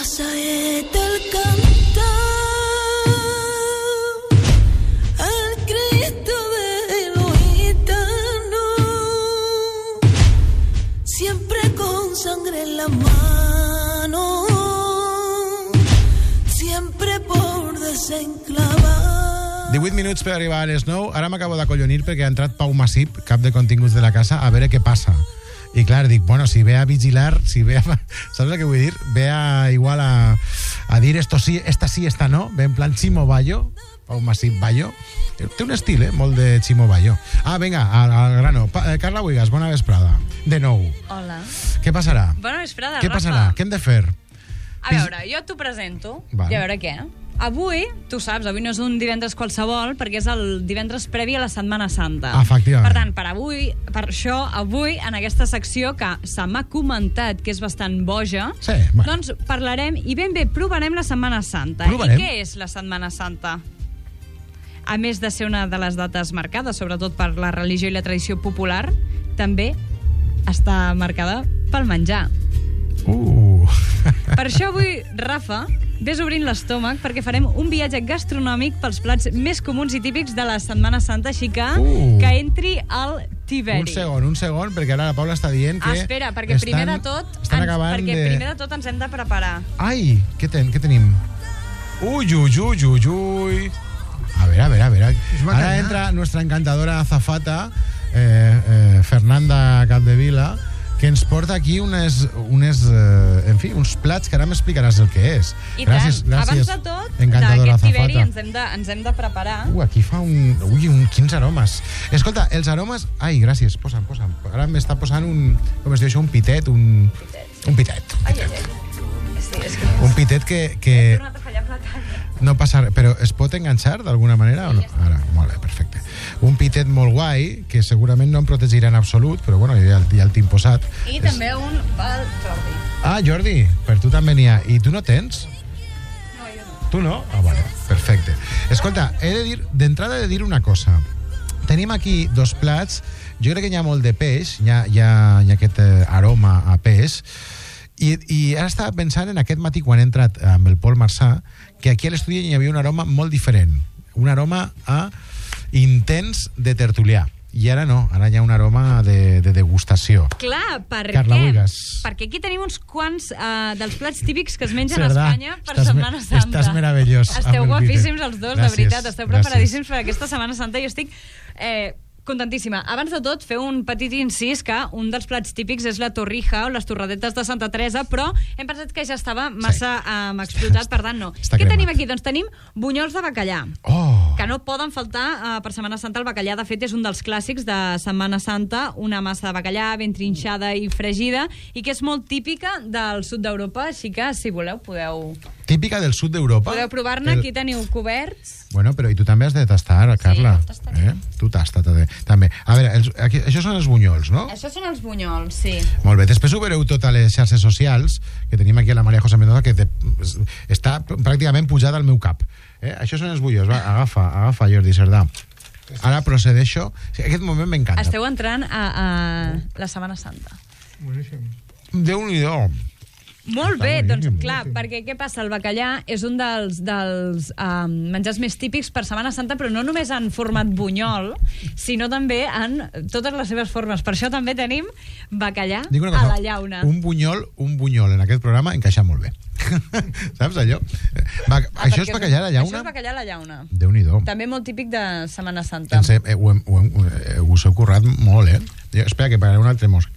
saeta el cantar al Cristo de los gitanos, siempre con sangre en la mano, siempre por desenclavar. 18 minuts per arribar a les 9. Ara m'acabo d'acollonir perquè ha entrat Pau Massip, cap de continguts de la casa, a veure què passa. I clar, dic, bueno, si ve a vigilar, si ve a... Saps el que vull dir? Ve a igual a dir esto sí, esta no, ve en plan Chimo Bayo, Pau Massip Bayo. Té un estil, molt de Chimo Bayo. Ah, vinga, al grano. Carla Buigas, bona vesprada. De nou. Hola. Què passarà? Bona vesprada, Què Rafa. passarà? Què hem de fer? A veure, jo t'ho presento, Vale. i a veure què. Avui, tu saps, avui no és un divendres qualsevol, perquè és el divendres previ a la Setmana Santa. Efectivament. Per tant, per això, avui, en aquesta secció que se m'ha comentat que és bastant boja, Sí, bueno. doncs parlarem i ben bé provarem la Setmana Santa. Provarem. I què és la Setmana Santa? A més de ser una de les dates marcades, sobretot per la religió i la tradició popular, també està marcada pel menjar. Per això avui, Rafa, ves obrint l'estómac perquè farem un viatge gastronòmic pels plats més comuns i típics de la Setmana Santa, així que entri al Tiberi. Un segon, perquè ara la Paula està dient que... Espera, perquè primer de tot ens hem de preparar. Ai, què tenim? Uy. A ver. Ahora entra nuestra encantadora azafata, Fernanda Capdevila, que ens porta aquí uns plats que ara m'explicaràs el que és. I gràcies, tant, abans de tot, encantadora d'aquest Tiberi azafata. ens hem de preparar. Aquí fa quins aromes. Escolta, els aromes... Ai, gràcies, posa'm. Ara m'està posant com es diu això, un pitet. Un pitet. Ai. Sí, és que... Un pitet que... He tornat a fallar amb la talla. No passa res, però es pot enganxar d'alguna manera o no? Ara, molt bé, perfecte. Un pitet molt guai, que segurament no em protegirà en absolut, però bueno, ja el tinc posat. I també un pel Jordi. Ah, Jordi, per tu també n'hi ha. I tu no tens? No, jo no. Tu no? Ah, vale, perfecte. Escolta, d'entrada he de dir una cosa. Tenim aquí dos plats, jo crec que hi ha molt de peix, hi ha aquest aroma a peix, i ara estava pensant en aquest matí quan he entrat amb el Pol Marçà que aquí a l'estudi hi havia un aroma molt diferent, un aroma intens de tertulià, i ara no, ara hi ha un aroma de degustació. Clar, per Carla què? Buigas. Perquè aquí tenim uns quants dels plats típics que es mengen a Espanya per estàs Setmana Santa. Estàs meravellós. Esteu guapíssims els dos, gràcies, de veritat. Esteu preparadíssims per aquesta Setmana Santa. Jo estic contentíssima. Abans de tot, fer un petit incís que un dels plats típics és la torrija o les torradetes de Santa Teresa, però hem pensat que ja estava massa explotat, per tant no. Què tenim aquí? Doncs tenim bunyols de bacallà, que no poden faltar per Setmana Santa. El bacallà, de fet, és un dels clàssics de Setmana Santa, una massa de bacallà ben trinxada i fregida, i que és molt típica del sud d'Europa, així que, si voleu, podeu... Típica del sud d'Europa? Podeu provar-ne, aquí teniu coberts. Bueno, però i tu també has de tastar, Carla. Sí, tastaré. Tu tasta també. A veure, això són els bunyols, no? Això són els bunyols, sí. Molt bé, després ho veureu tot a les xarxes socials, que tenim aquí a la Maria José Mendoza, que està pràcticament pujada al meu cap. Això són els bunyols, va, agafa Jordi Cerdà. Ara procedeixo. Aquest moment m'encanta. Esteu entrant a la Setmana Santa. Déu-n'hi-do. Molt bé, doncs clar, perquè què passa? El bacallà és un dels menjars més típics per Setmana Santa, però no només en format bunyol, sinó també en totes les seves formes. Per això també tenim bacallà a la llauna. Un bunyol en aquest programa encaixa molt bé. Saps allò? Això és bacallà a la llauna? Això és bacallà a la llauna. Déu-n'hi-do. També molt típic de Setmana Santa. Us heu currat molt, Espera, que pagaré un altre mos.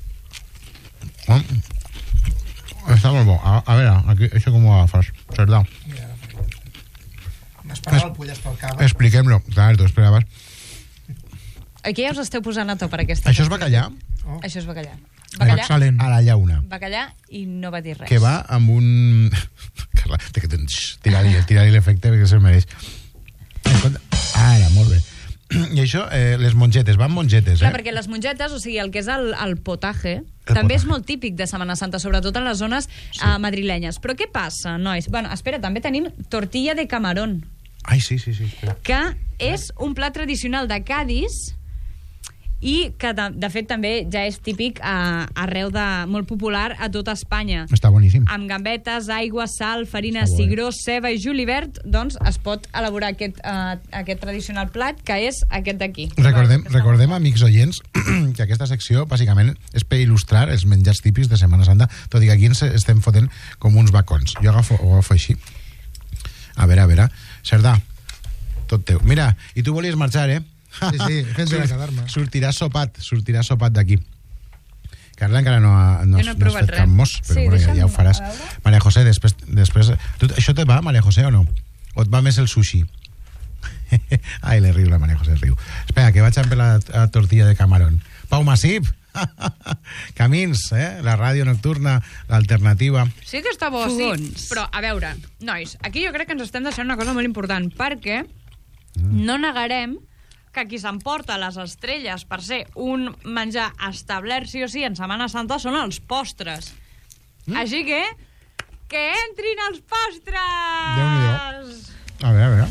Està molt bo. A veure, aquí, això com ho agafes? Cerdà. M'esperava el pollastre al cava. Expliquem-lo. Clar, tu esperaves. Aquí ja us esteu posant a to per aquesta. Això és bacallà? Això és bacallà. Excel·lent. A la llauna. Bacallà i no va dir res. Que va amb un... Carla, tira-li l'efecte perquè se'l mereix. Ara, molt bé. I això, les mongetes, van mongetes, Clar, perquè les mongetes, o sigui, el que és el potaje, també és molt típic de Setmana Santa, sobretot en les zones madrilenyes. Però què passa, nois? Bueno, espera, també tenim tortilla de camarón. Ai, sí. Espera. Que és un plat tradicional de Cádiz i que de fet també ja és típic arreu molt popular a tota Espanya. Està boníssim. Amb gambetes, aigua, sal, farina, cigró, ceba i julivert, doncs es pot elaborar aquest tradicional plat, que és aquest d'aquí. Recordem, amics oients, que aquesta secció bàsicament és per il·lustrar els menjars típics de Setmana Santa, tot i que aquí ens estem fotent com uns bacons. Jo ho agafo així. A veure, Cerdà, tot teu. Mira, i tu volies marxar, eh? Sí, fes de quedar-me. Sortiràs sopat d'aquí. Carla encara no has fet cap mos, però bueno, ja ho faràs. Maria José, després això te va, Maria José, o no? O et va més el sushi? Ai, le riu, la Maria José riu. Espera, que vaig a per la tortilla de camarón. Pau Massip! Camins, la ràdio nocturna, l'alternativa. Sí que està bo, sí. Però, a veure, nois, aquí jo crec que ens estem deixant una cosa molt important, perquè no negarem que qui s'emporta les estrelles per ser un menjar establert sí o sí en Setmana Santa són els postres. Així que entrin els postres! Déu-n'hi-do. A veure.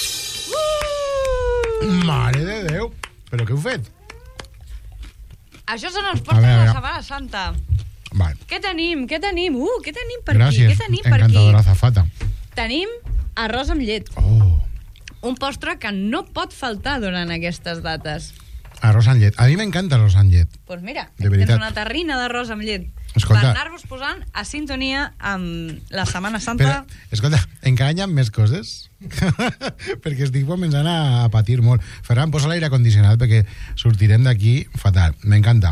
Mare de Déu! Però què heu fet? Això són els postres de la Setmana Santa. Vale. Què tenim? Què tenim per Gràcies, aquí? Què tenim per aquí? encantadora azafata. Tenim arròs amb llet. Oh. Un postre que no pot faltar durant aquestes dates. Arròs amb llet. A mi m'encanta arròs amb llet. Doncs pues mira, de veritat. tens una terrina d'arròs amb llet. Escolta, per anar-vos posant a sintonia amb la Setmana Santa. Però, escolta, encara hi ha més coses? Perquè estic començant a patir molt. Ferran, posa l'aire condicionat perquè sortirem d'aquí fatal. M'encanta.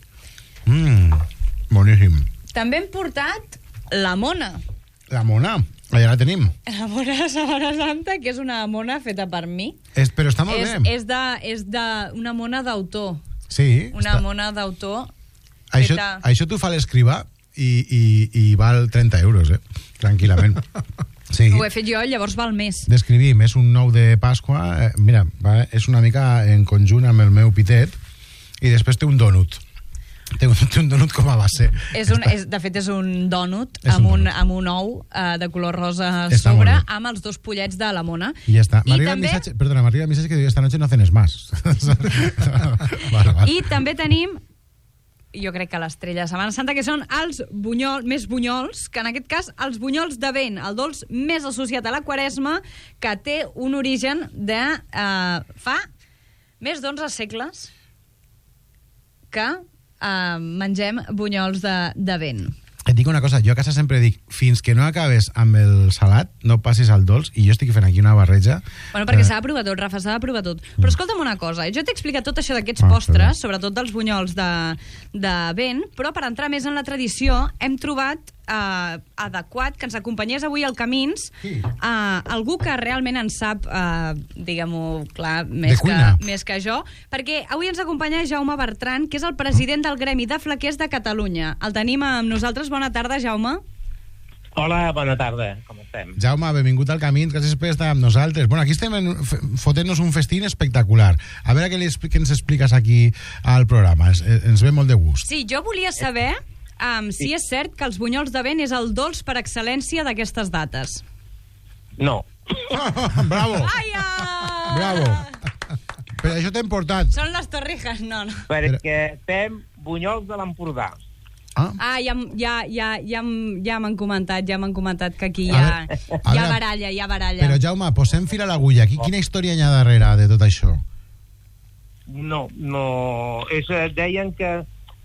Boníssim. També hem portat la mona. La mona, allà la tenim. La mona de Setmana Santa, que és una mona feta per mi. Però està molt bé. És una mona d'autor. Sí. Una mona d'autor. Això t'ho fa l'escrivà i val 30 euros, tranquil·lament. Sí. Ho he fet jo, llavors val més. Descrivim, és un nou de Pasqua. Mira, és una mica en conjunt amb el meu pitet i després té un donut. Té un donut com a base. De fet, és un donut amb un ou de color rosa a sobre, amb els dos pollets de la mona. I ja està. M'arriba el missatge que diu esta noche no cenes más. I també tenim, jo crec que l'estrella de Setmana Santa, que són els més bunyols, que en aquest cas els bunyols de vent, el dolç més associat a la Quaresma, que té un origen de fa més d'11 segles que mengem bunyols de vent. Et dic una cosa, jo a casa sempre dic, fins que no acabes amb el salat, no passis al dolç, i jo estic fent aquí una barreja. Bueno, perquè s'ha de provar tot, Rafa, s'ha de provar tot. Però escolta'm una cosa, jo t'he explicat tot això d'aquests postres, sobretot dels bunyols de vent, però per entrar més en la tradició hem trobat adequat que ens acompanyés avui al Camins algú que realment en sap, diguem-ho clar, més que jo, perquè avui ens acompanya Jaume Bertran, que és el president del Gremi de Flequers de Catalunya. El tenim amb nosaltres. Bona tarda, Jaume. Hola, bona tarda. Com estem? Jaume, benvingut al Camins, gràcies per estar amb nosaltres. Bueno, aquí estem fotent-nos un festín espectacular. A veure què ens expliques aquí al programa. Ens ve molt de gust. Sí, jo volia saber si és cert que els bunyols de vent és el dolç per excel·lència d'aquestes dates. No. Bravo! Aia! Bravo! Però això t'hem portat. Són les torrijas, no. Perquè fem bunyols de l'Empordà. Ja m'han comentat que aquí hi ha baralla. Però, Jaume, posem fil a l'agulla. Quina història hi ha darrere de tot això? No. Deien que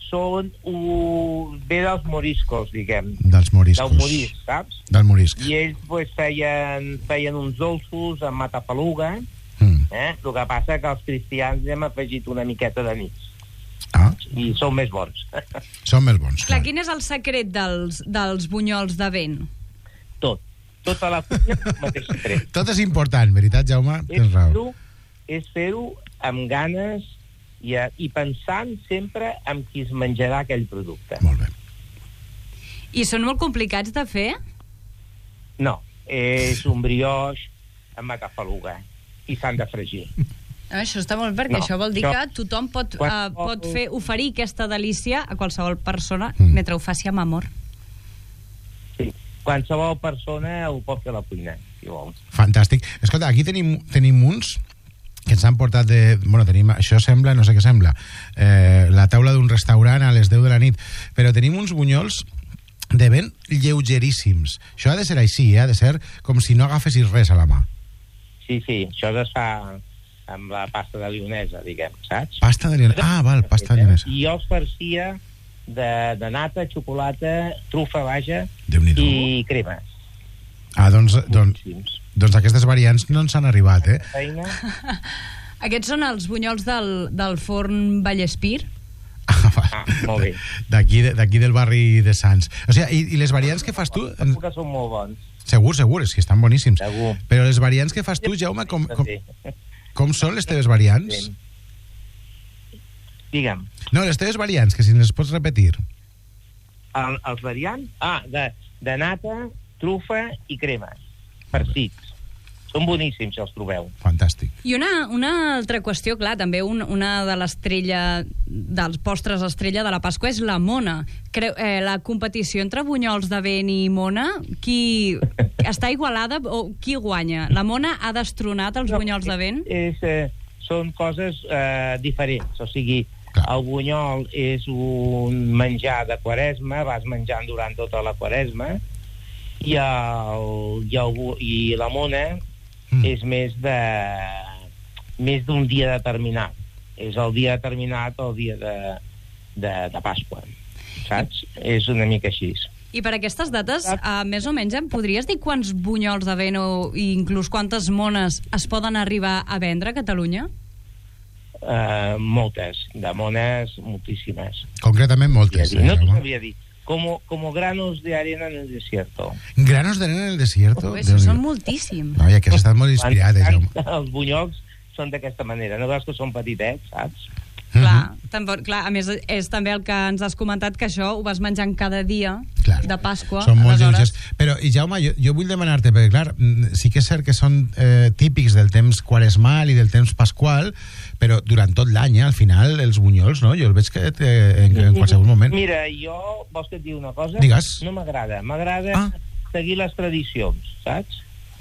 ve dels moriscos, diguem. Dels moriscos. Del morisc, saps? Del morisc. I ells feien uns dolços amb matafaluga. El que passa que els cristians hem afegit una miqueta de nits. I són més bons. Són més bons. Clar, quin és el secret dels bunyols de vent? Tota la cuina, el mateix secret. Tot és important, veritat, Jaume? Tens raó. És fer-ho amb ganes i pensant sempre en qui es menjarà aquell producte. Molt bé. I són molt complicats de fer? No, és un brioix amb matafaluga i s'han de fregir. Això està molt bé, perquè això vol dir que tothom pot oferir aquesta delícia a qualsevol persona mentre ho faci amb amor. Sí, qualsevol persona ho pot fer a la cuina, si vol. Fantàstic. Escolta, aquí tenim uns que ens han portat de... Bueno, tenim... Això sembla, no sé què sembla, la taula d'un restaurant a les 10 de la nit, però tenim uns bunyols de ben lleugeríssims. Això ha de ser així, ha de ser com si no agafessis res a la mà. Sí, això es fa amb la pasta de lionesa, diguem, saps? Pasta de lionesa. Ah, val, pasta de lionesa. I jo els farcia de nata, xocolata, trufa, vaja, Déu-n'hi-do. i crema. Ah, doncs aquestes variants no ens han arribat, eh? Feina. Aquests són els bunyols del forn Vallespir? Molt bé. D'aquí del barri de Sants. O sigui, i les variants que fas tu... Segur que són molt bons. Segur, és que estan boníssims. Segur. Però les variants que fas tu, Jaume, com són les teves variants? Digue'm. No, les teves variants, que si les pots repetir. Els variants? De nata, trufa i crema. Farcits. Són boníssims, si els trobeu. Fantàstic. I una altra qüestió, clar, també una de l'estrella, dels postres estrella de la Pasqua és la mona. La competició entre bunyols de vent i mona, qui està igualada o qui guanya? La mona ha destronat els bunyols de vent? Són coses diferents, o sigui, el bunyol és un menjar de Quaresma, vas menjant durant tota la Quaresma, i la mona és més d'un dia determinat. És el dia determinat, el dia de Pasqua, saps? És una mica així. I per aquestes dates, més o menys, em podries dir quants bunyols de vent o inclús quantes mones es poden arribar a vendre a Catalunya? Moltes. De mones, moltíssimes. Concretament moltes. No t'ho sabia dir. Como granos de arena en el desierto. ¿Granos de arena en el desierto? Eso són moltíssims. No, ja que has estat molt inspirat, Jaume. Els bunyols són d'aquesta manera. No veus que són petitets, saps? Clar, a més, és també el que ens has comentat, que això ho vas menjant cada dia de Pasqua. Són molt lleugers. Però, i Jaume, jo vull demanar-te, perquè clar, sí que és cert que són típics del temps quaresmal i del temps pasqual, però durant tot l'any, al final, els bunyols, no? Jo el veig que en qualsevol moment... Mira, jo, vols que et digui una cosa? Digues. No m'agrada. M'agrada seguir les tradicions, saps?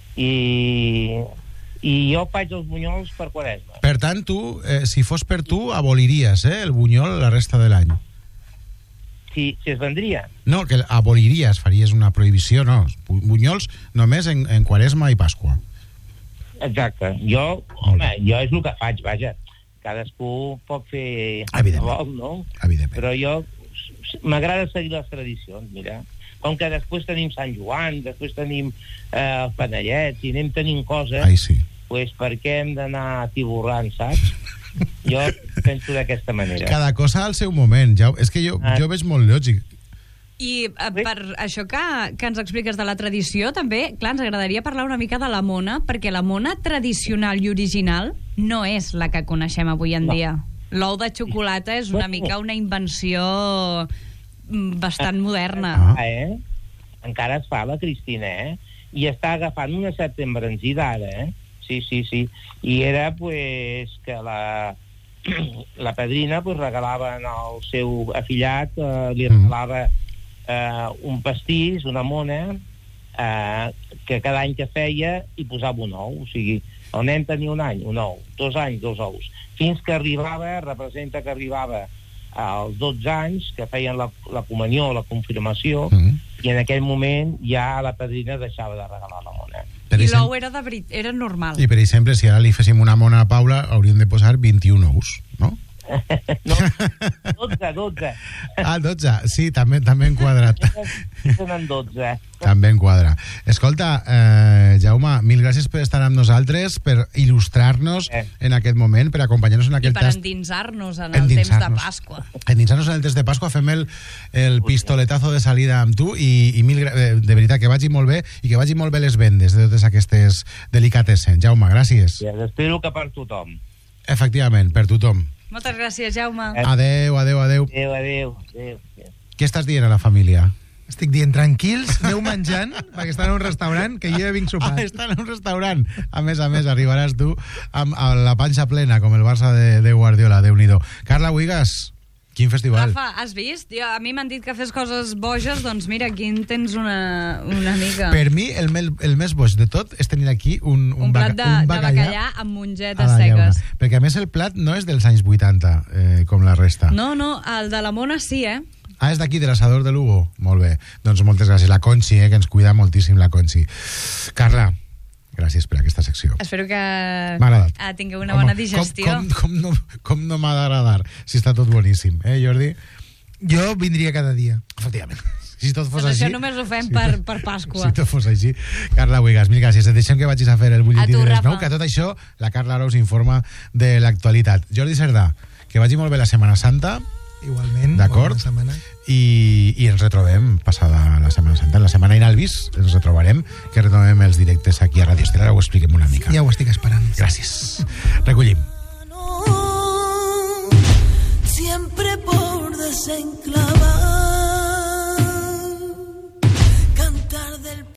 I jo faig els bunyols per Quaresma. Per tant, tu, si fos per tu, aboliries el bunyol la resta de l'any. Si es vendria. No, que aboliries, faries una prohibició, no. Bunyols només en Quaresma i Pasqua. Exacte. Jo és el que faig, vaja. Cadascú pot fer el que vol, no? Evidentment. Però jo m'agrada seguir les tradicions, mira. Com que després tenim Sant Joan, després tenim els panellets, i anem tenint coses... Ai, sí. Pues per què hem d'anar tiborrant, saps? Jo penso d'aquesta manera. Cada cosa al seu moment, ja. És que jo veig molt lògic. I per això que ens expliques de la tradició, també, clar, ens agradaria parlar una mica de la mona, perquè la mona tradicional i original no és la que coneixem avui en dia. L'ou de xocolata és una mica una invenció bastant moderna. Encara es fa la Cristina, i està agafant una certa embranzida ara, Sí. I era, pues, que la padrina, pues, regalava al seu afillat, li regalava un pastís, una mona, que cada any que feia hi posava un ou. O sigui, el nen tenia un any, un ou, 2 anys, 2 ous. Fins que arribava, representa que arribava als 12 anys, que feien la comunió, la confirmació, i en aquell moment ja la padrina deixava de regalar la mona. I l'ou era normal. I, per exemple, si ara li féssim una mona a Paula, hauríem de posar 21 ous, no? No, 12. Ah, 12, sí, també en quadrat. Tenen 12. També en quadra. Escolta, Jaume, mil gràcies per estar amb nosaltres, per il·lustrar-nos en aquest moment, per acompanyar-nos en aquest tast. I per endinsar-nos en el temps de Pasqua. Endinsar-nos en el temps de Pasqua, fem el pistoletazo de salida amb tu i de veritat, que vagi molt bé i que vagi molt bé les vendes de totes aquestes delicatessen. Jaume, gràcies. Espero que per tothom. Efectivament, per tothom. Moltes gràcies, Jaume. Adeu. Adeu. Què estàs dient a la família? Estic dient, tranquils, aneu menjant, perquè estan en un restaurant, que jo ja vinc sopar. Estan en un restaurant. A més, arribaràs tu amb la panxa plena, com el Barça de Guardiola, Déu-n'hi-do. Carla Huigas, Quin festival? Rafa, has vist? A mi m'han dit que fes coses boges, doncs mira, aquí en tens una mica. Per mi, el més boig de tot és tenir aquí un plat de bacallà amb mongetes seques. Perquè a més el plat no és dels anys 80, com la resta. No, el de la Mona sí, és d'aquí, de l'assador de Lugo? Molt bé. Doncs moltes gràcies. La Conchi, que ens cuida moltíssim la Conchi. Carla, gràcies per aquesta secció. Espero que tingueu una bona digestió. Com no m'ha d'agradar si està tot boníssim, Jordi? Jo vindria cada dia. Efectivament. Si tot fos així... Això només ho fem per Pasqua. Si tot fos així. Carla Huigas, mil gràcies. Et deixem que vagis a fer el butlletí de les 9, que tot això la Carla ara us informa de l'actualitat. Jordi Cerdà, que vagi molt bé la Setmana Santa. Igualment. D'acord? I ens retrobem passada la Setmana Santa. En la setmana Inalvis ens retrobarem, que retrobem els directes aquí a Radio Estel. Ara ho expliquem una mica. Ja ho estic esperant. Gràcies.